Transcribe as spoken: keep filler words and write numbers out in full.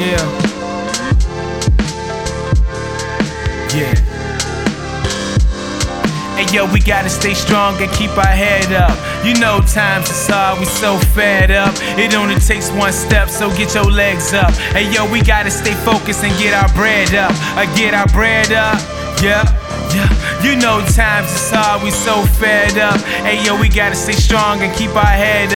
Yeah. Yeah. Hey yo, we gotta stay strong and keep our head up. You know times is hard, we so fed up. It only takes one step, so get your legs up. Hey yo, we gotta stay focused and get our bread up. Uh, get our bread up, yeah, yeah. You know times is hard, we so fed up. Hey yo, we gotta stay strong and keep our head